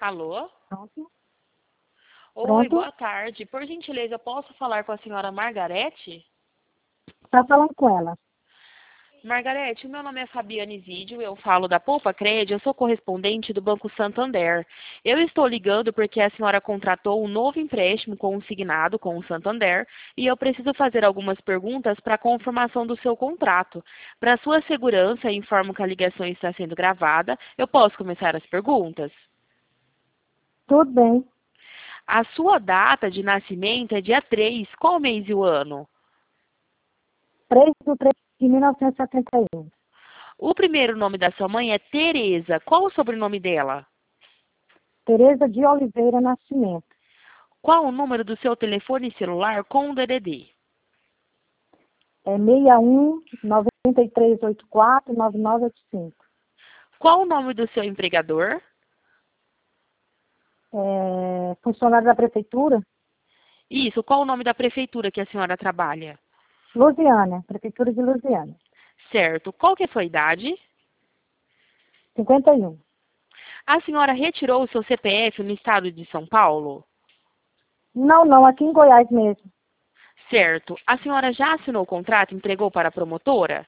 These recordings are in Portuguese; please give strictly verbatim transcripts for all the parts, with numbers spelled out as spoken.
Alô? Pronto? Oi, Pronto? boa tarde. Por gentileza, eu posso falar com a senhora Margarete? Está falando com ela. Margarete, o meu nome é Fabiane Zidio, eu falo da Poupa Cred, eu sou correspondente do Banco Santander. Eu estou ligando porque a senhora contratou um novo empréstimo consignado com o Santander e eu preciso fazer algumas perguntas para a confirmação do seu contrato. Para sua segurança, informo que a ligação está sendo gravada. Eu posso começar as perguntas? Tudo bem. A sua data de nascimento é dia três. Qual mês e o ano? três de três de mil novecentos e setenta e um. O primeiro nome da sua mãe é Tereza. Qual o sobrenome dela? Tereza de Oliveira Nascimento. Qual o número do seu telefone celular com o D D D? É seis um nove três oito quatro nove nove oito cinco. Qual o nome do seu empregador? É funcionário da prefeitura? Isso, qual o nome da prefeitura que a senhora trabalha? Lusiana, prefeitura de Lusiana. Certo. Qual que é a sua idade? cinquenta e um. A senhora retirou o seu C P F no estado de São Paulo? Não, não, aqui em Goiás mesmo. Certo. A senhora já assinou o contrato e entregou para a promotora?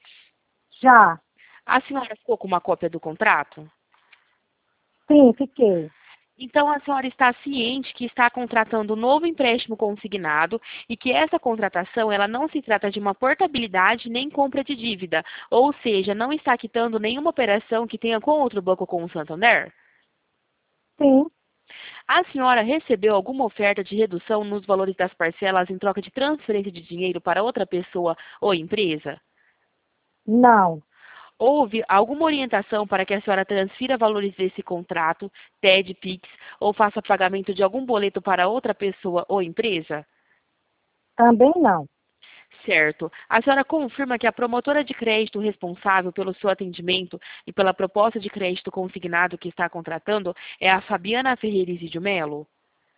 Já. A senhora ficou com uma cópia do contrato? Sim, fiquei. Então, a senhora está ciente que está contratando um novo empréstimo consignado e que essa contratação ela não se trata de uma portabilidade nem compra de dívida, ou seja, não está quitando nenhuma operação que tenha com outro banco como o Santander? Sim. A senhora recebeu alguma oferta de redução nos valores das parcelas em troca de transferência de dinheiro para outra pessoa ou empresa? Não. Houve alguma orientação para que a senhora transfira valores desse contrato, T E D, Pix, ou faça pagamento de algum boleto para outra pessoa ou empresa? Também não. Certo. A senhora confirma que a promotora de crédito responsável pelo seu atendimento e pela proposta de crédito consignado que está contratando é a Fabiana Ferreira Isidio Melo?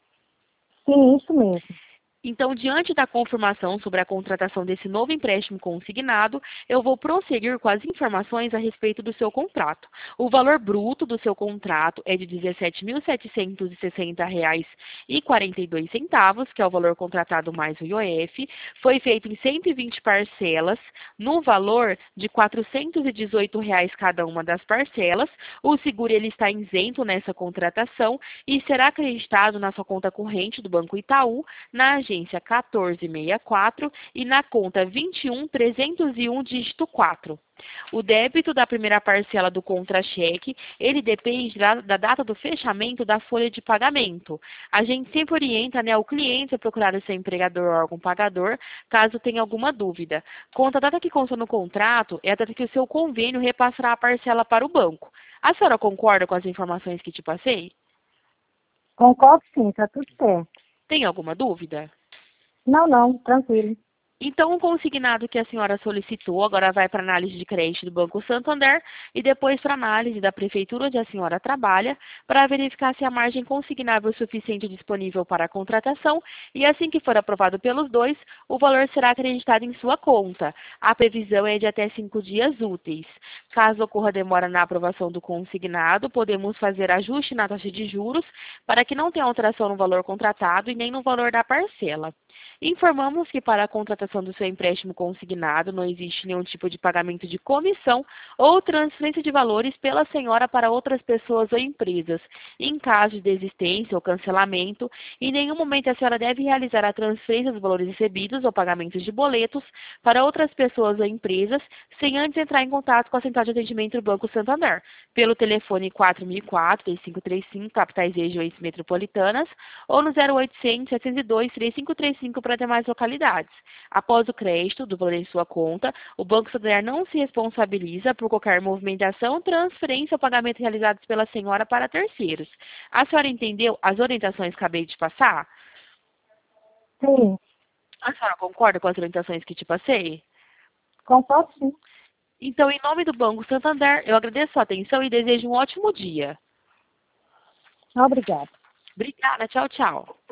Sim, isso mesmo. Então, diante da confirmação sobre a contratação desse novo empréstimo consignado, eu vou prosseguir com as informações a respeito do seu contrato. O valor bruto do seu contrato é de dezessete mil setecentos e sessenta reais e quarenta e dois centavos, que é o valor contratado mais o I O F. Foi feito em cento e vinte parcelas, no valor de quatrocentos e dezoito reais cada uma das parcelas. O seguro ele está isento nessa contratação e será acreditado na sua conta corrente do Banco Itaú, na agência quatorze sessenta e quatro e na conta vinte e um trezentos e um, dígito quatro. O débito da primeira parcela do contra-cheque, ele depende da, da data do fechamento da folha de pagamento. A gente sempre orienta, né, o cliente a procurar o seu empregador ou órgão pagador, caso tenha alguma dúvida. Quanto à data que consta no contrato, é a data que o seu convênio repassará a parcela para o banco. A senhora concorda com as informações que te passei? Concordo sim, está tudo certo. Tem alguma dúvida? Não, não, tranquilo. Então, o consignado que a senhora solicitou agora vai para análise de crédito do Banco Santander e depois para análise da prefeitura onde a senhora trabalha, para verificar se a margem consignável é suficiente disponível para a contratação e assim que for aprovado pelos dois, o valor será acreditado em sua conta. A previsão é de até cinco dias úteis. Caso ocorra demora na aprovação do consignado, podemos fazer ajuste na taxa de juros para que não tenha alteração no valor contratado e nem no valor da parcela. Informamos que para a contratação do seu empréstimo consignado não existe nenhum tipo de pagamento de comissão ou transferência de valores pela senhora para outras pessoas ou empresas. Em caso de desistência ou cancelamento, em nenhum momento a senhora deve realizar a transferência dos valores recebidos ou pagamentos de boletos para outras pessoas ou empresas sem antes entrar em contato com a central de atendimento do Banco Santander, pelo telefone quatro mil e quatro, três cinco três cinco, capitais e regiões metropolitanas, ou no zero oitocentos, setecentos e dois, três cinco três cinco para demais localidades. Após o crédito do valor em sua conta, o Banco Santander não se responsabiliza por qualquer movimentação, transferência ou pagamento realizados pela senhora para terceiros. A senhora entendeu as orientações que acabei de passar? Sim, A senhora concorda com as orientações que te passei? concordo sim. Então, em nome do Banco Santander, eu agradeço a atenção e desejo um ótimo dia. Obrigada. Obrigada, tchau, tchau.